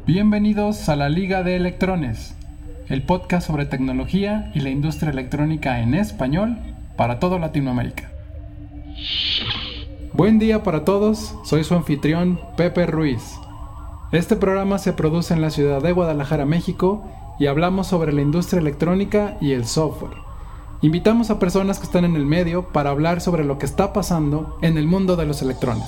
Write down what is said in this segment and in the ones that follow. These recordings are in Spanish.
Bienvenidos a la Liga de Electrones, el podcast sobre tecnología y la industria electrónica en español para toda Latinoamérica. Buen día para todos, soy su anfitrión Pepe Ruiz. Este programa se produce en la ciudad de Guadalajara, México, y hablamos sobre la industria electrónica y el software. Invitamos a personas que están en el medio para hablar sobre lo que está pasando en el mundo de los electrones.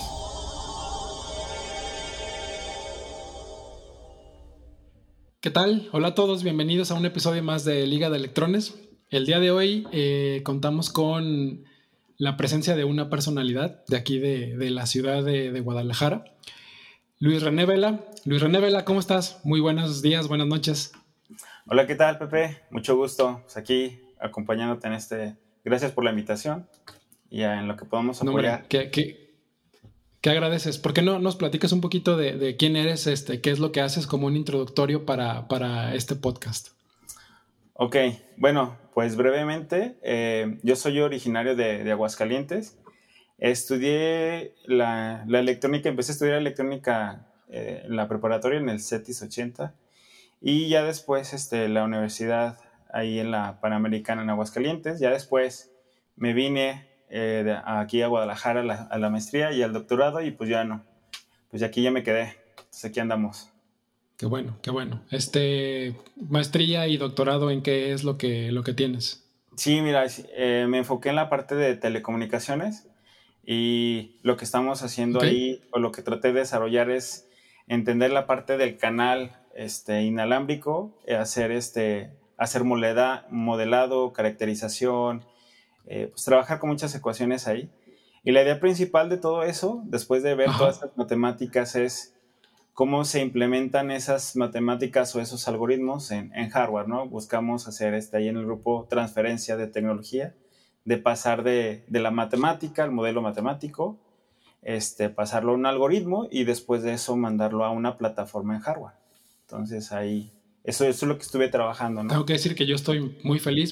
¿Qué tal? Hola a todos, bienvenidos a un episodio más de Liga de Electrones. El día de hoy contamos con la presencia de una personalidad de aquí de la ciudad de Guadalajara, Luis René Vela. Luis René Vela, ¿cómo estás? Muy buenos días, buenas noches. Hola, ¿qué tal, Pepe? Mucho gusto. Pues aquí acompañándote en este. Gracias por la invitación y en lo que podamos apoyar. No, hombre, ¿qué agradeces? ¿Por qué no nos platicas un poquito de quién eres, qué es lo que haces como un introductorio para este podcast? Ok, bueno, pues brevemente, yo soy originario de Aguascalientes. Estudié la electrónica, empecé a estudiar electrónica en la preparatoria en el CETIS 80 y ya después la universidad ahí en la Panamericana en Aguascalientes. Ya después me vine aquí a Guadalajara a la maestría y al doctorado y pues ya no, pues aquí ya me quedé. Entonces aquí andamos. Qué bueno, qué bueno. Maestría y doctorado, ¿en qué es lo que tienes? Sí, mira, me enfoqué en la parte de telecomunicaciones y lo que estamos haciendo ¿Ok? ahí o lo que traté de desarrollar es entender la parte del canal inalámbrico, hacer modelado, caracterización, pues trabajar con muchas ecuaciones ahí. Y la idea principal de todo eso, después de ver todas Ajá. estas matemáticas, es cómo se implementan esas matemáticas o esos algoritmos en hardware, ¿no? Buscamos hacer ahí en el grupo transferencia de tecnología, de pasar de la matemática al modelo matemático, pasarlo a un algoritmo y después de eso mandarlo a una plataforma en hardware. Entonces ahí, eso es lo que estuve trabajando, Tengo ¿no? que decir que yo estoy muy feliz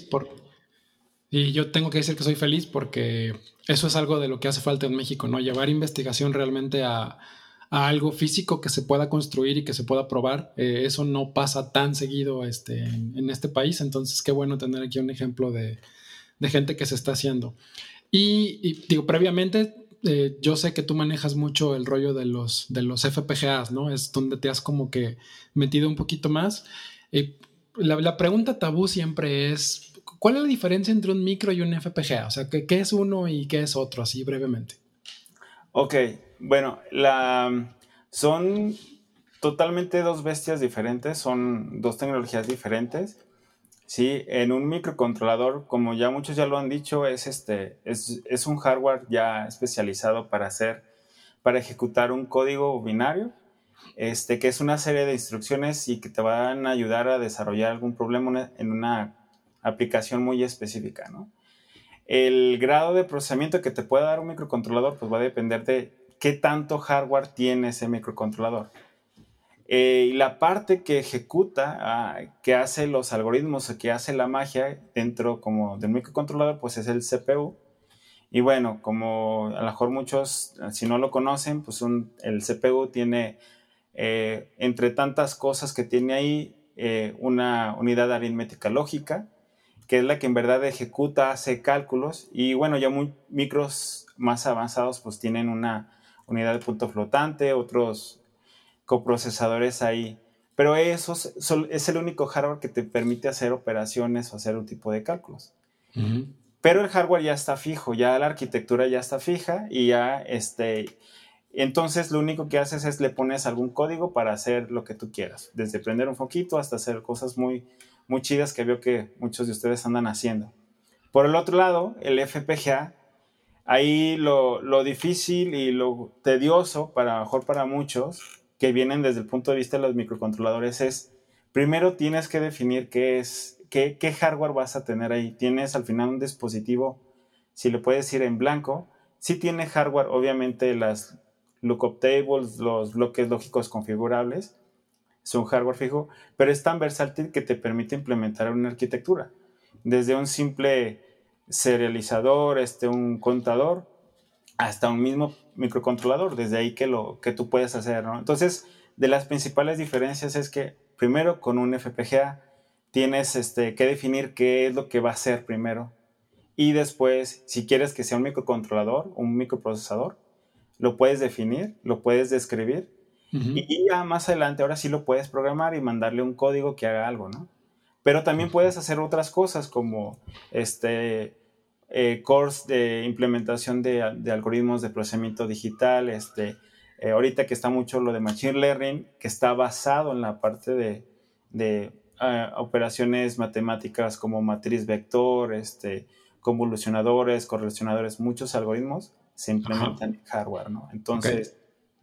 y yo tengo que decir que soy feliz porque eso es algo de lo que hace falta en México, ¿no? Llevar investigación realmente a algo físico que se pueda construir y que se pueda probar. Eso no pasa tan seguido en este país, entonces qué bueno tener aquí un ejemplo de gente que se está haciendo. Y digo, previamente, yo sé que tú manejas mucho el rollo de los FPGAs, ¿no? Es donde te has como que metido un poquito más. La pregunta tabú siempre es, ¿cuál es la diferencia entre un micro y un FPGA? O sea, ¿qué es uno y qué es otro? Así brevemente. Ok, bueno, son totalmente dos bestias diferentes, son dos tecnologías diferentes. Sí, en un microcontrolador, como ya muchos ya lo han dicho, es un hardware ya especializado para ejecutar un código binario, que es una serie de instrucciones y que te van a ayudar a desarrollar algún problema en una aplicación muy específica, ¿no? El grado de procesamiento que te pueda dar un microcontrolador, pues va a depender de qué tanto hardware tiene ese microcontrolador. Y la parte que ejecuta, que hace los algoritmos o que hace la magia dentro como del microcontrolador, pues es el CPU. Y bueno, como a lo mejor muchos, si no lo conocen, pues el CPU tiene, entre tantas cosas que tiene ahí, una unidad aritmética lógica, que es la que en verdad ejecuta, hace cálculos. Y bueno, ya micros más avanzados pues tienen una unidad de punto flotante, otros coprocesadores ahí. Pero eso es el único hardware que te permite hacer operaciones o hacer un tipo de cálculos. Uh-huh. Pero el hardware ya está fijo, ya la arquitectura ya está fija y ya entonces lo único que haces es le pones algún código para hacer lo que tú quieras, desde prender un foquito hasta hacer cosas muy, muy chidas que veo que muchos de ustedes andan haciendo. Por el otro lado, el FPGA, ahí lo difícil y lo tedioso, mejor para muchos, que vienen desde el punto de vista de los microcontroladores, es primero tienes que definir qué hardware vas a tener ahí. Tienes al final un dispositivo, si le puedes ir en blanco, sí tiene hardware, obviamente las lookup tables, los bloques lógicos configurables, son hardware fijo, pero es tan versátil que te permite implementar una arquitectura. Desde un simple serializador, un contador, hasta un mismo microcontrolador, desde ahí que tú puedes hacer, ¿no? Entonces, de las principales diferencias es que primero con un FPGA tienes que definir qué es lo que va a ser primero. Y después, si quieres que sea un microcontrolador, un microprocesador, lo puedes definir, lo puedes describir. Ujú. Y ya más adelante, ahora sí lo puedes programar y mandarle un código que haga algo, ¿no? Pero también puedes hacer otras cosas como cores de implementación de algoritmos de procesamiento digital. Ahorita que está mucho lo de Machine Learning, que está basado en la parte de operaciones matemáticas como matriz vector, convolucionadores, correlacionadores, muchos algoritmos se Ajá. implementan en hardware, ¿no? Ok. Entonces,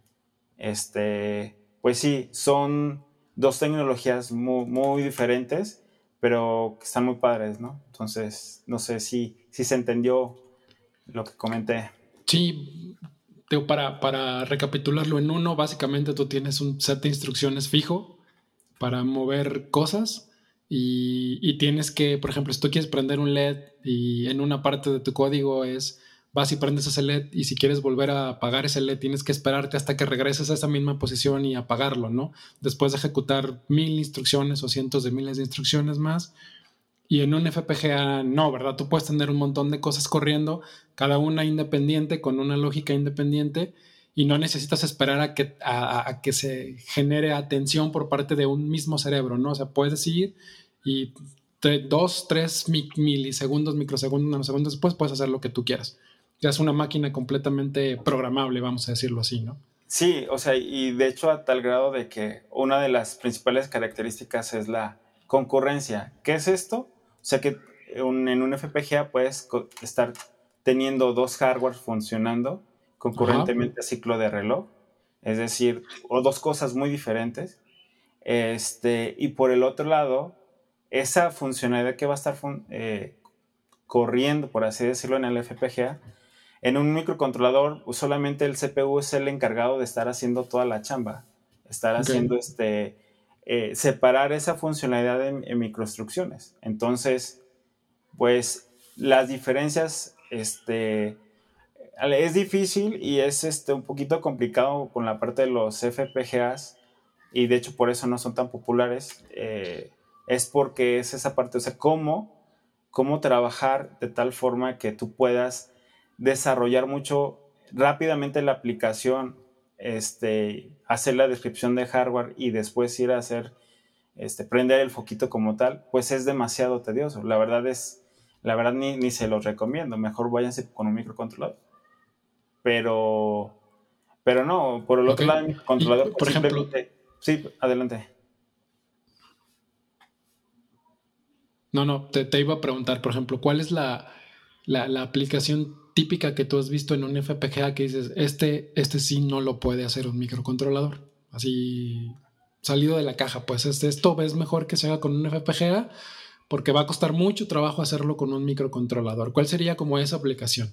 pues sí, son dos tecnologías muy, muy diferentes, pero que están muy padres, ¿no? Entonces, no sé si se entendió lo que comenté. Sí, para recapitularlo en uno, básicamente tú tienes un set de instrucciones fijo para mover cosas y tienes que, por ejemplo, si tú quieres prender un LED y en una parte de tu código es vas y prendes ese LED y si quieres volver a apagar ese LED tienes que esperarte hasta que regreses a esa misma posición y apagarlo, ¿no? Después de ejecutar 1000 instrucciones o cientos de miles de instrucciones más. Y en un FPGA no, ¿verdad? Tú puedes tener un montón de cosas corriendo, cada una independiente, con una lógica independiente, y no necesitas esperar a que se genere atención por parte de un mismo cerebro, ¿no? O sea, puedes ir y 2, 3 milisegundos, microsegundos, nanosegundos después puedes hacer lo que tú quieras. Ya es una máquina completamente programable, vamos a decirlo así, ¿no? Sí, o sea, y de hecho a tal grado de que una de las principales características es la concurrencia. ¿Qué es esto? O sea que en un FPGA puedes estar teniendo dos hardware funcionando Ajá. concurrentemente a ciclo de reloj, es decir, o dos cosas muy diferentes. Y por el otro lado, esa funcionalidad que va a estar corriendo, por así decirlo, en el FPGA, en un microcontrolador, pues, solamente el CPU es el encargado de estar haciendo toda la chamba, estar Ok. haciendo separar esa funcionalidad en microinstrucciones. Entonces, pues las diferencias, es difícil y es un poquito complicado con la parte de los FPGAs y de hecho por eso no son tan populares. Es porque es esa parte, o sea, cómo trabajar de tal forma que tú puedas desarrollar mucho rápidamente la aplicación, hacer la descripción de hardware y después ir a hacer, prender el foquito como tal, pues es demasiado tedioso. La verdad ni se los recomiendo. Mejor váyanse con un microcontrolador. Pero, pero no, por el Ok. otro lado, el Y, microcontrolador, pues por ejemplo, simplemente, sí, adelante. no, no, te iba a preguntar, por ejemplo, ¿cuál es la aplicación típica que tú has visto en un FPGA que dices, este sí no lo puede hacer un microcontrolador? Así salido de la caja, pues esto es mejor que se haga con un FPGA porque va a costar mucho trabajo hacerlo con un microcontrolador. ¿Cuál sería como esa aplicación?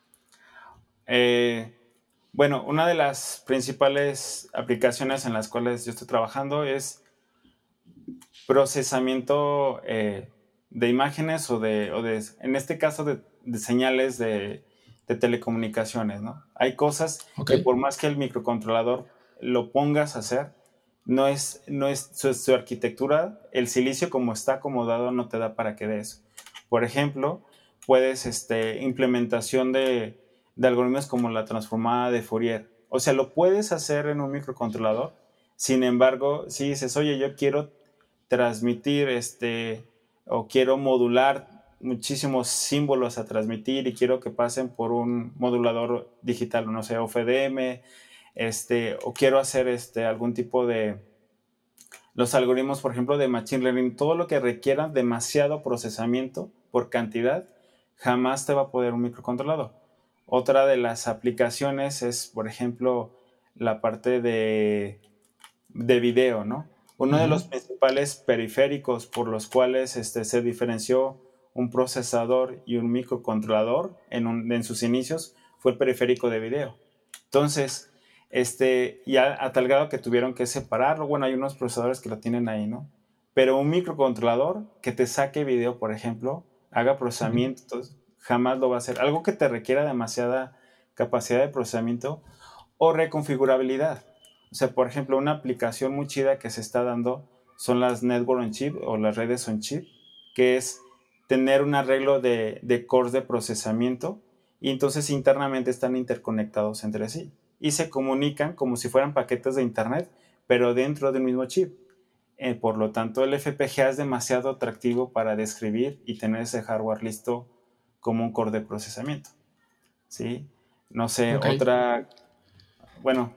Eh, bueno, una de las principales aplicaciones en las cuales yo estoy trabajando es procesamiento de imágenes en este caso, de señales de telecomunicaciones, ¿no? Hay cosas Ok, que por más que el microcontrolador lo pongas a hacer, no es su arquitectura, el silicio como está acomodado no te da para que dé eso. Por ejemplo, puedes, implementación de algoritmos como la transformada de Fourier. O sea, lo puedes hacer en un microcontrolador. Sin embargo, si dices, oye, yo quiero transmitir o quiero modular muchísimos símbolos a transmitir y quiero que pasen por un modulador digital, no sé, OFDM, o quiero hacer algún tipo de los algoritmos, por ejemplo, de Machine Learning, todo lo que requiera demasiado procesamiento por cantidad, jamás te va a poder un microcontrolador. Otra de las aplicaciones es, por ejemplo, la parte de video, ¿no? Uno de ujú, los principales periféricos por los cuales se diferenció un procesador y un microcontrolador en sus inicios fue el periférico de video. Entonces, ya a tal grado que tuvieron que separarlo. Bueno, hay unos procesadores que lo tienen ahí, ¿no? Pero un microcontrolador que te saque video, por ejemplo, haga ujú. procesamiento, jamás lo va a hacer. Algo que te requiera demasiada capacidad de procesamiento o reconfigurabilidad. O sea, por ejemplo, una aplicación muy chida que se está dando son las Network on Chip o las redes on chip, que es tener un arreglo de cores de procesamiento y entonces internamente están interconectados entre sí y se comunican como si fueran paquetes de internet, pero dentro del mismo chip. Por lo tanto, el FPGA es demasiado atractivo para describir y tener ese hardware listo como un core de procesamiento. ¿Sí? No sé, Ok. otra... Bueno,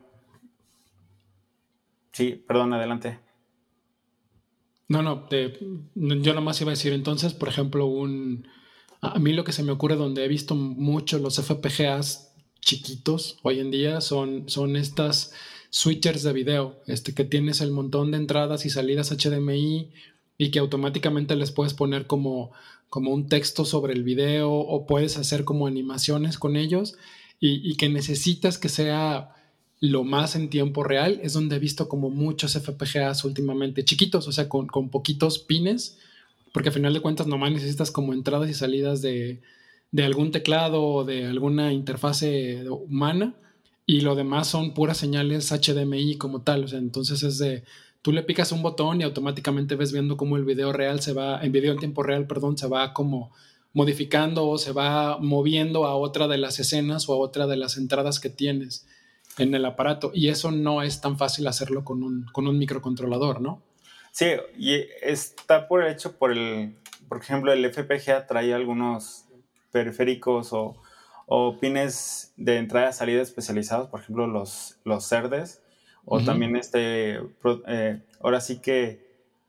sí, perdón, adelante. No, no, yo nomás iba a decir entonces, por ejemplo, a mí lo que se me ocurre donde he visto mucho los FPGAs chiquitos hoy en día son estas switchers de video, que tienes el montón de entradas y salidas HDMI y que automáticamente les puedes poner como un texto sobre el video o puedes hacer como animaciones con ellos y que necesitas que sea lo más en tiempo real, es donde he visto como muchos FPGAs últimamente chiquitos, o sea, con poquitos pines, porque al final de cuentas nomás necesitas como entradas y salidas de algún teclado o de alguna interfase humana y lo demás son puras señales HDMI como tal, o sea, entonces es de, tú le picas un botón y automáticamente ves viendo cómo el video real se va, en video en tiempo real, perdón, se va como modificando o se va moviendo a otra de las escenas o a otra de las entradas que tienes en el aparato. Y eso no es tan fácil hacerlo con un microcontrolador, ¿no? Sí, y está por hecho por ejemplo, el FPGA trae algunos periféricos o pines de entrada y salida especializados, por ejemplo, los CERDES, o Ujú. también ahora sí que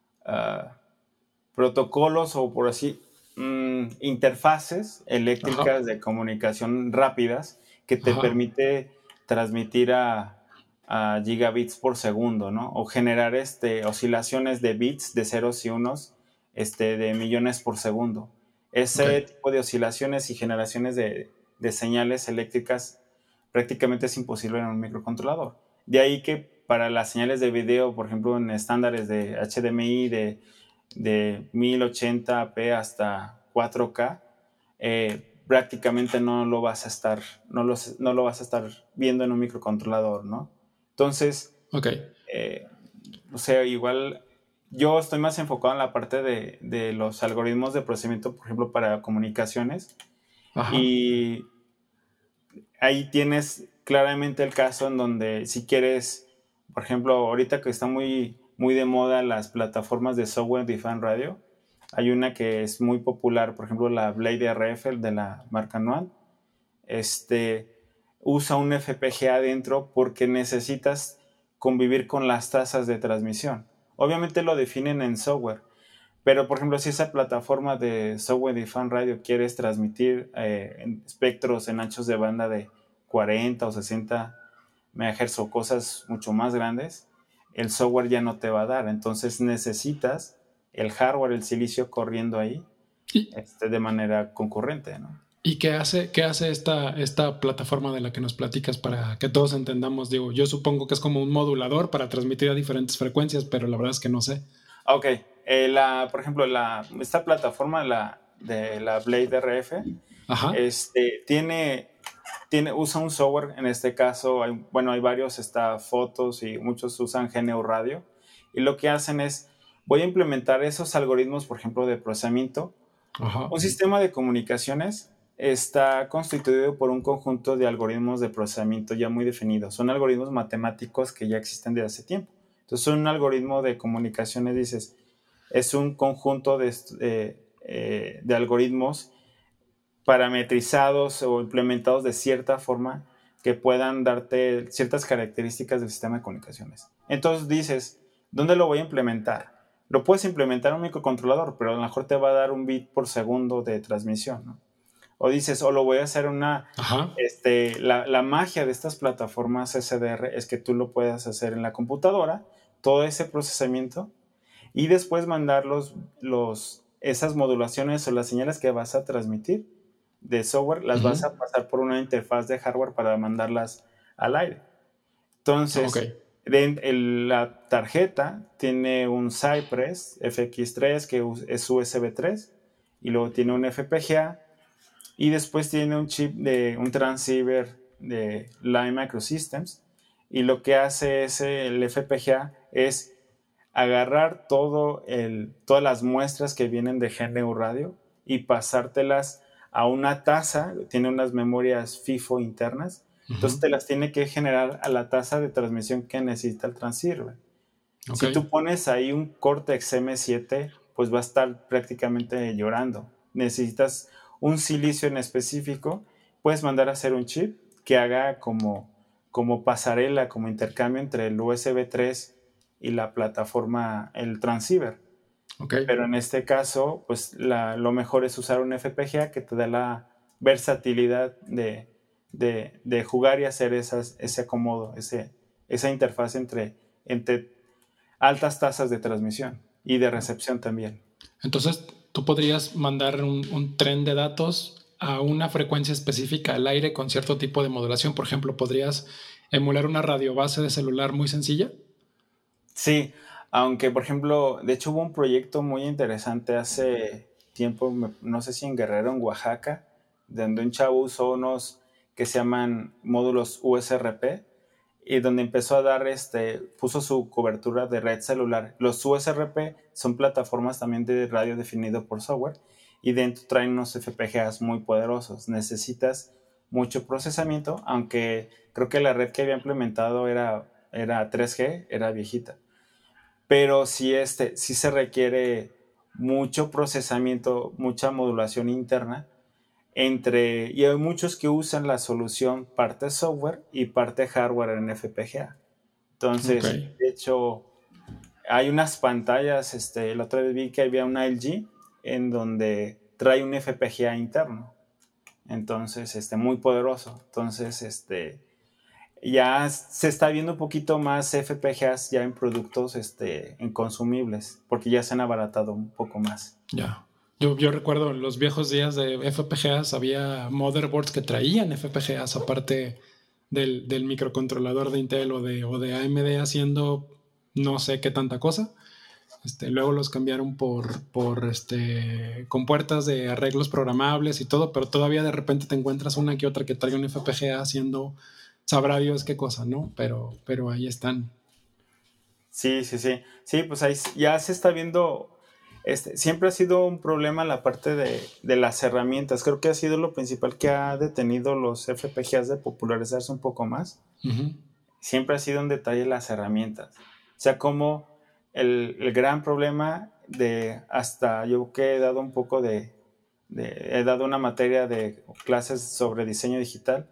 protocolos o por así, interfaces Ajá, eléctricas de comunicación rápidas que te ajá, permite transmitir a gigabits por segundo, ¿no? O generar oscilaciones de bits de ceros y unos de millones por segundo. ok, Ese tipo de oscilaciones y generaciones de señales eléctricas prácticamente es imposible en un microcontrolador. De ahí que para las señales de video, por ejemplo, en estándares de HDMI de 1080p hasta 4K, prácticamente no lo vas a estar, no lo vas a estar viendo en un microcontrolador, ¿no? Entonces, ok, o sea, igual yo estoy más enfocado en la parte de los algoritmos de procesamiento, por ejemplo, para comunicaciones, ajá, y ahí tienes claramente el caso en donde si quieres, por ejemplo, ahorita que está muy de moda las plataformas de software defined radio, hay una que es muy popular, por ejemplo, la Blade RF de la marca Nuance, este, usa un FPGA adentro porque necesitas convivir con las tasas de transmisión. Obviamente lo definen en software, pero, por ejemplo, si esa plataforma de software defined radio quieres transmitir en espectros en anchos de banda de 40 o 60 MHz o cosas mucho más grandes, el software ya no te va a dar. Entonces necesitas el hardware, el silicio corriendo ahí ¿Y, de manera concurrente, ¿no? y qué hace esta plataforma de la que nos platicas para que todos entendamos? Digo, yo supongo que es como un modulador para transmitir a diferentes frecuencias, pero la verdad es que no sé. Ok, por ejemplo, esta plataforma de la Blade RF Ajá, usa un software, en este caso, hay varios, está Fotos y muchos usan GNU Radio. Y lo que hacen es, voy a implementar esos algoritmos, por ejemplo, de procesamiento. ajá, Un sistema de comunicaciones está constituido por un conjunto de algoritmos de procesamiento ya muy definidos. Son algoritmos matemáticos que ya existen desde hace tiempo. Entonces, un algoritmo de comunicaciones, dices, es un conjunto de algoritmos parametrizados o implementados de cierta forma que puedan darte ciertas características del sistema de comunicaciones. Entonces dices, ¿dónde lo voy a implementar? Lo puedes implementar en un microcontrolador, pero a lo mejor te va a dar un bit por segundo de transmisión, ¿no? O dices, o lo voy a hacer ajá. la magia de estas plataformas SDR es que tú lo puedas hacer en la computadora, todo ese procesamiento, y después mandar esas modulaciones o las señales que vas a transmitir de software, las vas Ujú. a pasar por una interfaz de hardware para mandarlas al aire. Ok, Entonces, la tarjeta tiene un Cypress FX3 que es USB 3 y luego tiene un FPGA y después tiene un chip de un transceiver de Line Microsystems y lo que hace el FPGA es agarrar todas las muestras que vienen de GNU Radio y pasártelas a una tasa, tiene unas memorias FIFO internas, entonces Ujú. te las tiene que generar a la tasa de transmisión que necesita el transceiver. Ok. Si tú pones ahí un Cortex M7, pues va a estar prácticamente llorando. Necesitas un silicio en específico, puedes mandar a hacer un chip que haga como pasarela, como intercambio entre el USB 3 y la plataforma, el transceiver. Ok. Pero en este caso, pues lo mejor es usar un FPGA que te da la versatilidad de jugar y hacer ese acomodo, esa interfaz entre altas tasas de transmisión y de recepción también. Entonces, tú podrías mandar un tren de datos a una frecuencia específica al aire con cierto tipo de modulación. Por ejemplo, podrías emular una radiobase de celular muy sencilla. Sí, aunque por ejemplo, de hecho hubo un proyecto muy interesante hace tiempo, no sé si en Guerrero, en Oaxaca, donde un chavo usó unos que se llaman módulos USRP y donde empezó a dar, puso su cobertura de red celular. Los USRP son plataformas también de radio definido por software y dentro traen unos FPGAs muy poderosos. Necesitas mucho procesamiento, aunque creo que la red que había implementado era 3G, era viejita, pero sí se requiere mucho procesamiento, mucha modulación interna y hay muchos que usan la solución parte software y parte hardware en FPGA. Ok. Entonces, de hecho, hay unas pantallas, la otra vez vi que había una LG en donde trae un FPGA interno. Entonces, muy poderoso. Entonces, ya se está viendo un poquito más FPGAs ya en productos, en consumibles, porque ya se han abaratado un poco más. Ya. Yo recuerdo en los viejos días de FPGAs había motherboards que traían FPGAs aparte del microcontrolador de Intel o de AMD haciendo no sé qué tanta cosa. Luego los cambiaron por con puertas de arreglos programables y todo, pero todavía de repente te encuentras una que otra que trae un FPGA haciendo, sabrá Dios qué cosa, ¿no? Pero ahí están. Sí, sí, sí. Sí, pues ahí ya se está viendo. Siempre ha sido un problema la parte de las herramientas. Creo que ha sido lo principal que ha detenido los FPGAs de popularizarse un poco más. Ujú. Siempre ha sido un detalle las herramientas. O sea, como el gran problema hasta yo que he dado un poco he dado una materia de clases sobre diseño digital,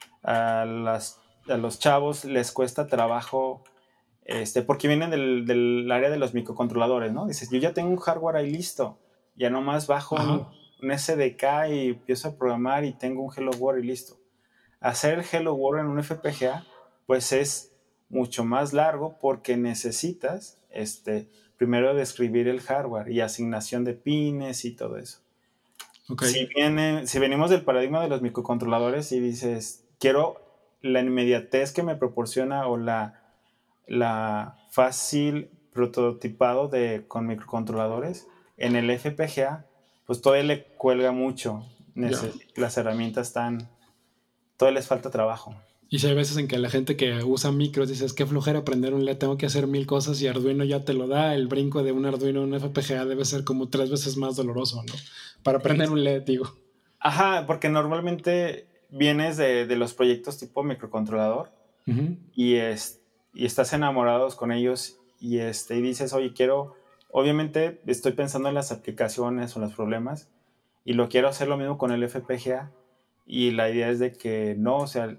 a los chavos les cuesta trabajo, porque vienen del área de los microcontroladores, ¿no? Dices, yo ya tengo un hardware ahí listo, ya nomás bajo Ajá. un SDK y empiezo a programar y tengo un Hello World y listo. Hacer el Hello World en un FPGA, pues es mucho más largo porque necesitas, primero describir el hardware y asignación de pines y todo eso. Ok. Si venimos del paradigma de los microcontroladores y dices, quiero la inmediatez que me proporciona o la fácil prototipado con microcontroladores, en el FPGA, pues todavía le cuelga mucho. Ya. Las herramientas todavía les falta trabajo. Y si hay veces en que la gente que usa micros dices, qué flojera aprender un LED, tengo que hacer 1000 cosas y Arduino ya te lo da, el brinco de un Arduino a un FPGA debe ser como 3 veces más doloroso, ¿no? Para aprender un LED, digo. Ajá, porque normalmente vienes de los proyectos tipo microcontrolador Ujú. y, y estás enamorados con ellos y dices, oye, obviamente estoy pensando en las aplicaciones o los problemas y lo quiero hacer lo mismo con el FPGA y la idea es de que no, o sea,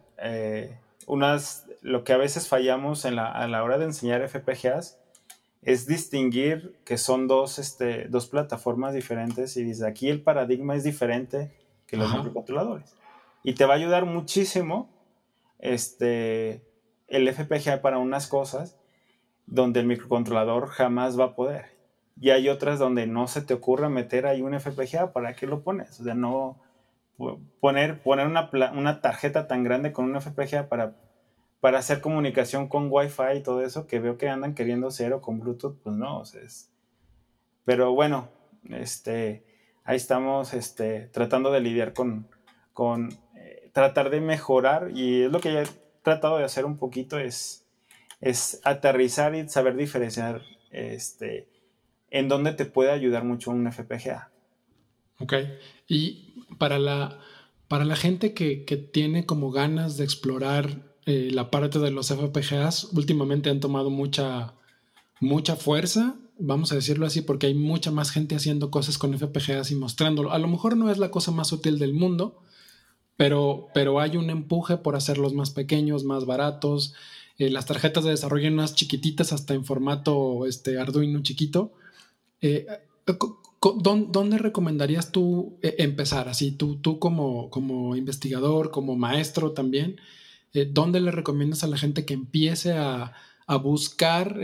lo que a veces fallamos a la hora de enseñar FPGAs es distinguir que son dos plataformas diferentes y desde aquí el paradigma es diferente que los Ajá. microcontroladores. Y te va a ayudar muchísimo el FPGA para unas cosas donde el microcontrolador jamás va a poder. Y hay otras donde no se te ocurre meter ahí un FPGA, ¿para qué lo pones? O sea, no poner una tarjeta tan grande con un FPGA para hacer comunicación con Wi-Fi y todo eso, que veo que andan queriendo hacer o con Bluetooth, pues no, o sea, pero bueno, ahí estamos tratando de lidiar con tratar de mejorar y es lo que tratado de hacer un poquito es aterrizar y saber diferenciar en dónde te puede ayudar mucho un FPGA. Ok. Y para la gente que tiene como ganas de explorar la parte de los FPGAs, últimamente han tomado mucha fuerza, vamos a decirlo así, porque hay mucha más gente haciendo cosas con FPGAs y mostrándolo. A lo mejor no es la cosa más útil del mundo, pero hay un empuje por hacerlos más pequeños, más baratos. Las tarjetas de desarrollo más chiquititas, hasta en formato Arduino chiquito. Eh, ¿Dónde recomendarías tú empezar? Así, tú como investigador, como maestro también, ¿dónde le recomiendas a la gente que empiece a buscar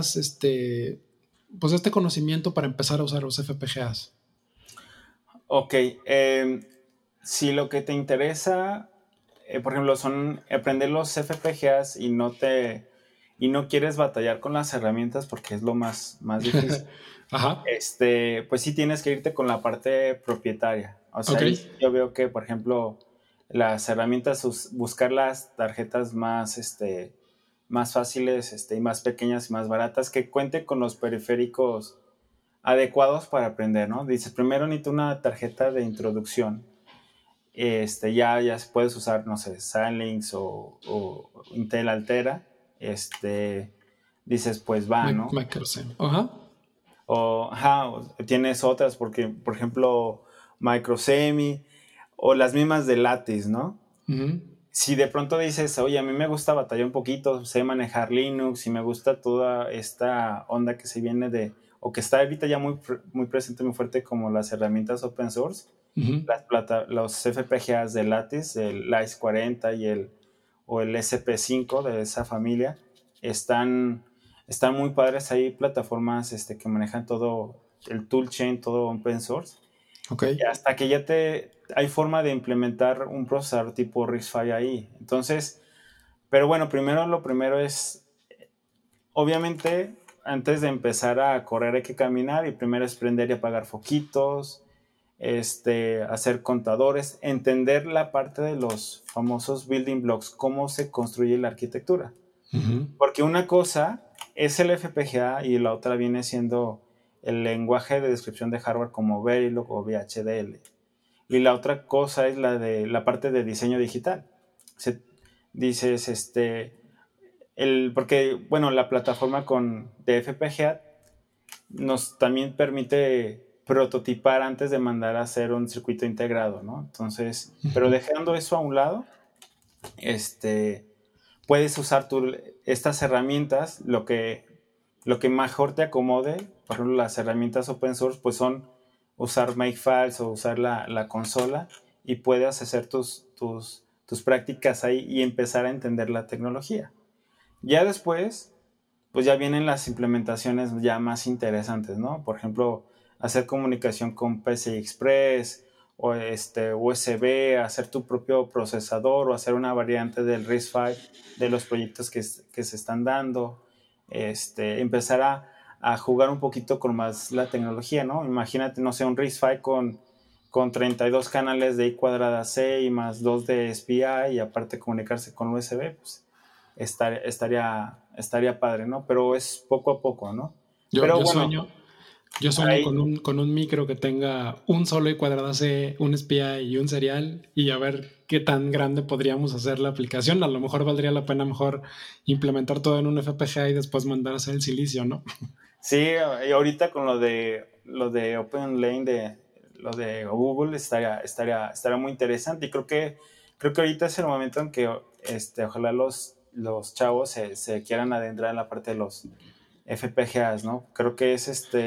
pues este conocimiento para empezar a usar los FPGAs? Ok, si lo que te interesa, por ejemplo, son aprender los FPGAs y no quieres batallar con las herramientas porque es lo más difícil, Ajá. pues sí tienes que irte con la parte propietaria. O sea, Ok. ahí yo veo que, por ejemplo, las herramientas, buscar las tarjetas más fáciles y más pequeñas y más baratas, que cuenten con los periféricos adecuados para aprender, ¿no? Dices, primero necesito una tarjeta de introducción. Ya puedes usar, no sé, Xilinx o Intel Altera. Dices, pues va, ¿no? Microsemi. Ajá. O tienes otras, porque, por ejemplo, Microsemi o las mismas de Lattice, ¿no? Uh-huh. Si de pronto dices, oye, a mí me gusta batallar un poquito, sé manejar Linux y me gusta toda esta onda que se viene o que está ahorita ya muy presente, muy fuerte, como las herramientas open source, Uh-huh. los FPGAs de Lattice, el LICE40 o el SP5 de esa familia, están muy padres. Hay plataformas que manejan todo el toolchain, todo open source. Ok. Y hasta que ya hay forma de implementar un procesador tipo RISC-V ahí. Entonces, pero bueno, lo primero es, obviamente, antes de empezar a correr hay que caminar y primero es prender y apagar foquitos, hacer contadores, entender la parte de los famosos building blocks, cómo se construye la arquitectura. Uh-huh. Porque una cosa es el FPGA y la otra viene siendo el lenguaje de descripción de hardware como Verilog o VHDL. Y la otra cosa es la parte de diseño digital. Dices, porque, bueno, la plataforma de FPGA nos también permite prototipar antes de mandar a hacer un circuito integrado, ¿no? Entonces, pero dejando eso a un lado, puedes usar estas herramientas, lo que mejor te acomode. Por ejemplo, las herramientas open source pues son usar Makefiles o usar la consola y puedes hacer tus prácticas ahí y empezar a entender la tecnología. Ya después, pues ya vienen las implementaciones ya más interesantes, ¿no? Por ejemplo, hacer comunicación con PCI Express o USB, hacer tu propio procesador o hacer una variante del RISC-V de los proyectos que se están dando. Empezar a jugar un poquito con más la tecnología, ¿no? Imagínate, no sé, un RISC-V con 32 canales de I²C y más 2 de SPI y aparte comunicarse con USB, pues estaría padre, ¿no? Pero es poco a poco, ¿no? Yo, Pero yo bueno, sueño, yo sueño ahí con un micro que tenga un solo I²C, un SPI y un serial y a ver qué tan grande podríamos hacer la aplicación. A lo mejor valdría la pena mejor implementar todo en un FPGA y después mandar a hacer el silicio, ¿no? sí, y ahorita con lo de OpenLane lo de Google estaría muy interesante y creo que ahorita es el momento en que ojalá los chavos se quieran adentrar en la parte de los FPGAs, ¿no? Creo que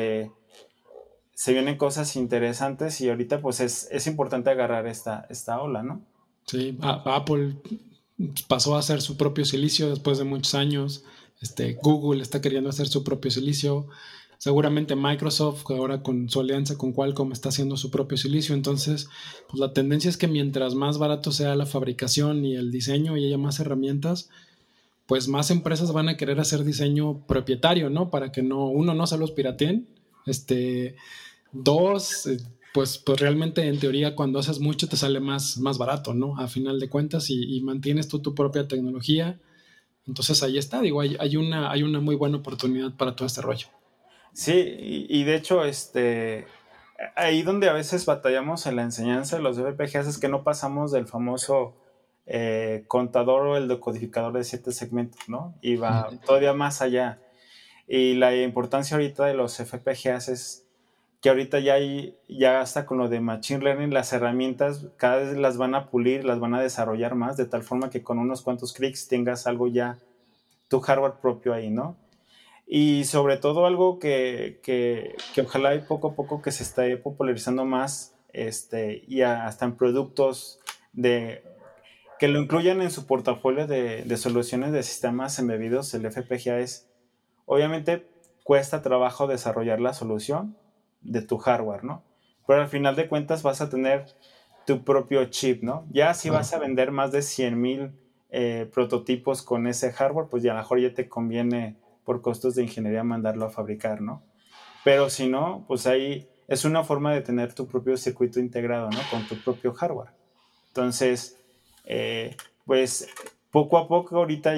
se vienen cosas interesantes y ahorita pues es importante agarrar esta ola, ¿no? Sí, Apple pasó a hacer su propio silicio después de muchos años. Google está queriendo hacer su propio silicio. Seguramente Microsoft, ahora con su alianza con Qualcomm, está haciendo su propio silicio. Entonces, pues la tendencia es que mientras más barato sea la fabricación y el diseño y haya más herramientas, pues más empresas van a querer hacer diseño propietario, ¿no? Para que uno, no se los pirateen. Dos, pues realmente en teoría cuando haces mucho te sale más barato, ¿no? A final de cuentas y mantienes tú tu propia tecnología. Entonces ahí está, digo, hay una muy buena oportunidad para todo este rollo. Sí, y de hecho, ahí donde a veces batallamos en la enseñanza de los FPGAs es que no pasamos del famoso contador o el decodificador de 7 segmentos, ¿no? Y va todavía más allá. Y la importancia ahorita de los FPGAs es que ahorita ya hasta con lo de Machine Learning, las herramientas cada vez las van a pulir, las van a desarrollar más, de tal forma que con unos cuantos clics tengas algo ya, tu hardware propio ahí, ¿no? Y sobre todo algo que ojalá y poco a poco que se esté popularizando más, y hasta en productos que lo incluyan en su portafolio de soluciones de sistemas embebidos, el FPGA obviamente cuesta trabajo desarrollar la solución de tu hardware, ¿no? Pero al final de cuentas vas a tener tu propio chip, ¿no? Ya si vas a vender más de 100,000 prototipos con ese hardware, pues ya a lo mejor ya te conviene por costos de ingeniería mandarlo a fabricar, ¿no? Pero si no, pues ahí es una forma de tener tu propio circuito integrado, ¿no? Con tu propio hardware. Entonces, pues poco a poco ahorita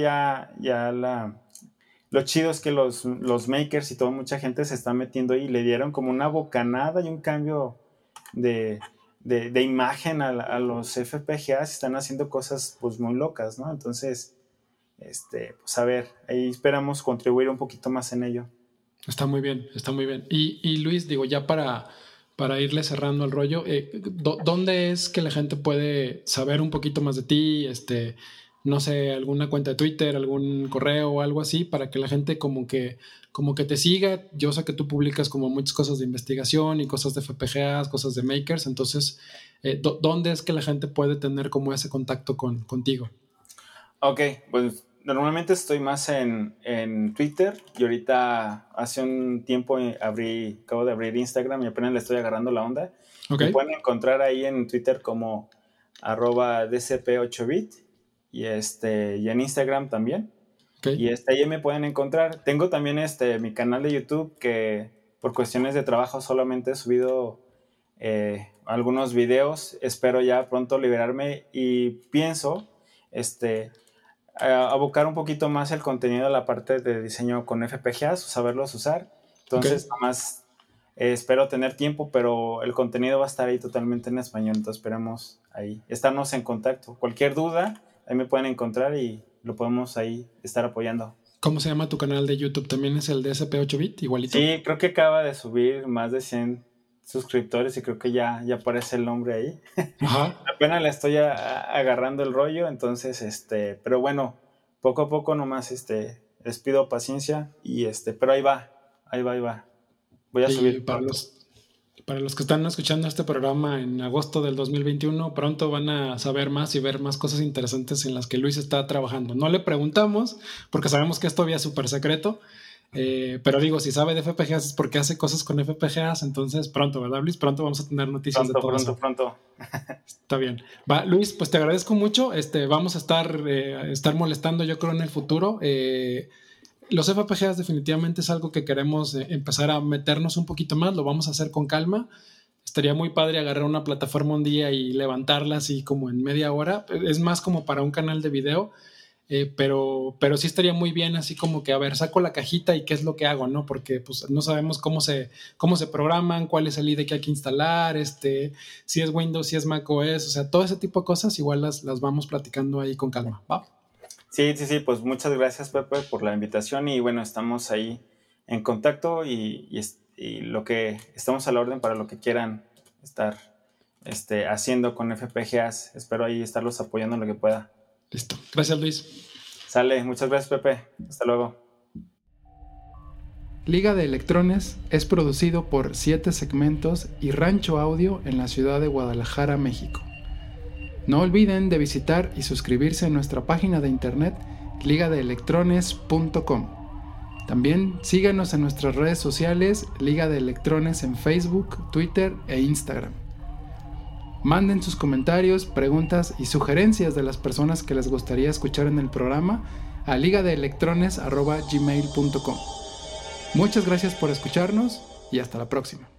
lo chido es que los makers y toda mucha gente se está metiendo ahí y le dieron como una bocanada y un cambio de imagen a los FPGAs, están haciendo cosas pues muy locas, ¿no? Entonces, pues a ver, ahí esperamos contribuir un poquito más en ello. Está muy bien, está muy bien. Y Luis, digo, ya para irle cerrando el rollo, ¿dónde es que la gente puede saber un poquito más de ti? No sé, alguna cuenta de Twitter, algún correo o algo así, para que la gente como que te siga. Yo sé que tú publicas como muchas cosas de investigación y cosas de FPGAs, cosas de makers. Entonces, ¿dónde es que la gente puede tener como ese contacto contigo? Ok, pues normalmente estoy más en Twitter y ahorita hace un tiempo acabo de abrir Instagram y apenas le estoy agarrando la onda. Okay. Me pueden encontrar ahí en Twitter como @dcp8bit y en Instagram también. Okay. Y ahí me pueden encontrar. Tengo también mi canal de YouTube que por cuestiones de trabajo solamente he subido algunos videos. Espero ya pronto liberarme y pienso abocar un poquito más el contenido a la parte de diseño con FPGAs, saberlos usar. Entonces, nada más espero tener tiempo, pero el contenido va a estar ahí totalmente en español. Entonces, esperemos ahí estarnos en contacto. Cualquier duda, ahí me pueden encontrar y lo podemos ahí estar apoyando. ¿Cómo se llama tu canal de YouTube? ¿También es el DSP8bit, igualito? Sí, creo que acaba de subir más de 100 suscriptores y creo que ya aparece el nombre ahí. Ajá. Apenas le estoy agarrando el rollo, entonces, pero bueno, poco a poco nomás, les pido paciencia y pero ahí va. Voy a subir. Para los que están escuchando este programa en agosto del 2021, pronto van a saber más y ver más cosas interesantes en las que Luis está trabajando. No le preguntamos, porque sabemos que es todavía súper secreto, pero digo, si sabe de FPGAs es porque hace cosas con FPGAs, entonces pronto, ¿verdad, Luis? Pronto vamos a tener noticias de todo eso. Pronto. Está bien. Va, Luis, pues te agradezco mucho. Vamos a estar molestando, yo creo, en el futuro. Los FPGAs definitivamente es algo que queremos empezar a meternos un poquito más, lo vamos a hacer con calma. Estaría muy padre agarrar una plataforma un día y levantarla así como en media hora. Es más como para un canal de video, pero sí estaría muy bien así como que, a ver, saco la cajita y qué es lo que hago, ¿no? Porque pues no sabemos cómo se programan, cuál es el IDE que hay que instalar, si es Windows, si es macOS, o sea, todo ese tipo de cosas igual las vamos platicando ahí con calma, ¿va? Sí, pues muchas gracias, Pepe, por la invitación y bueno, estamos ahí en contacto y lo que estamos a la orden para lo que quieran estar haciendo con FPGAs. Espero ahí estarlos apoyando en lo que pueda. Listo. Gracias, Luis. Sale, muchas gracias, Pepe. Hasta luego. Liga de Electrones es producido por 7 Segmentos y Rancho Audio en la ciudad de Guadalajara, México. No olviden de visitar y suscribirse a nuestra página de internet ligadeelectrones.com. También síganos en nuestras redes sociales Liga de Electrones en Facebook, Twitter e Instagram. Manden sus comentarios, preguntas y sugerencias de las personas que les gustaría escuchar en el programa a ligadeelectrones@gmail.com. Muchas gracias por escucharnos y hasta la próxima.